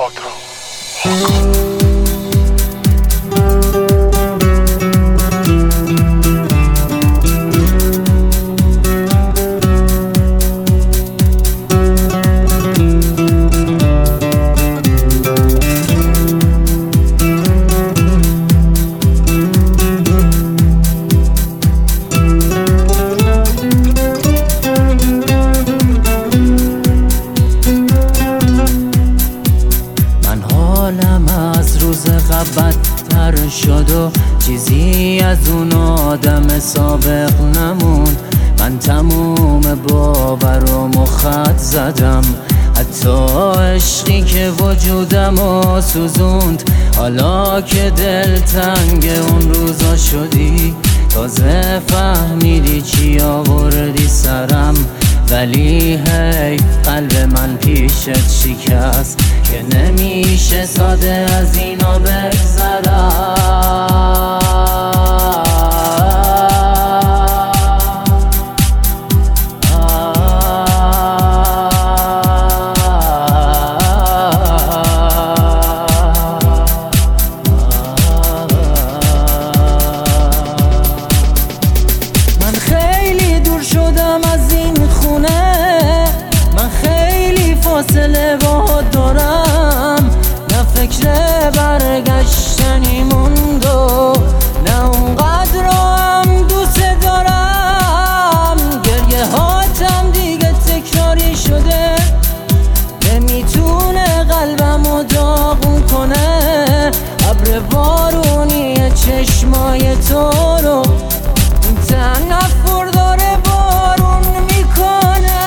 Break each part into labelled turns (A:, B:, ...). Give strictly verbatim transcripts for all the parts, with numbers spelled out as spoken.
A: بدتر شد و چیزی از اون آدم سابق نموند. من تموم باورم خط زدم، حتی عشقی که وجودم و سوزوند. حالا که دل تنگ اون روزا شدی، تازه فهمیدی چی آوردی سرم. ولی هی قلب من پیشت شکست که نمیشه ساده از اینا بگذرم. من خیلی دور شدم از این خونه، من خیلی فاصله باهات دارم. نه فکر برگشتنی موند و نه اونقدر هم دوست دارم. گریه هاتم دیگه تکراری شده، نمیتونه قلبمو داغون کنه. ابر بارونی چشمای تو رو تنفر داره بارون میکنه.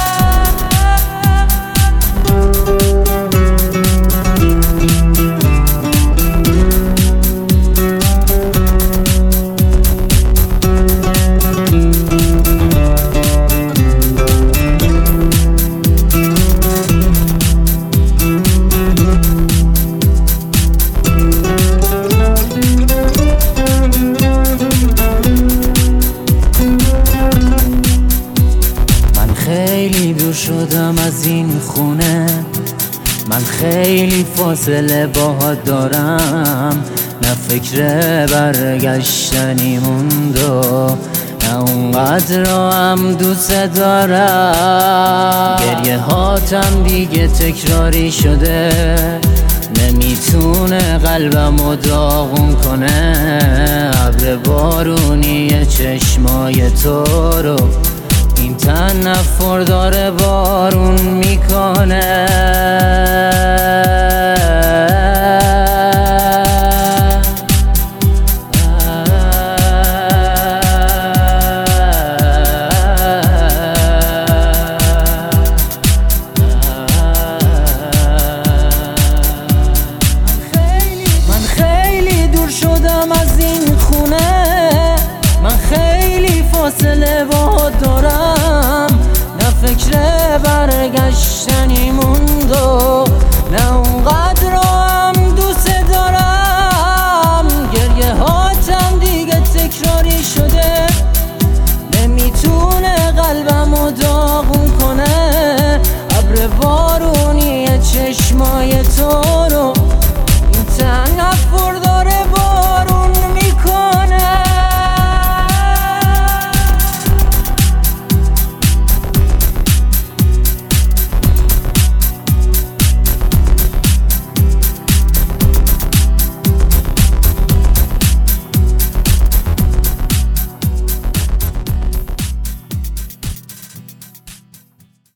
A: خیلی دور شدم از این خونه، من خیلی فاصله باهات دارم. نه فکر برگشتنی موند و نه اونقدر هم دوست دارم. گریه هاتم دیگه تکراری شده، نمیتونه قلبمو داغون کنه. ابر بارونی چشمای تو رو این تنفر داره بارون میکنه. من خیلی دور شدم از این خونه، من خیلی فاصله باهات دارم. نه فکر برگشتنی موند و نه اونقدر هم دوست دارم. گریه هاتم دیگه تکراری شده، نمیتونه قلبمو داغون کنه. ابر بارونی چشمای تو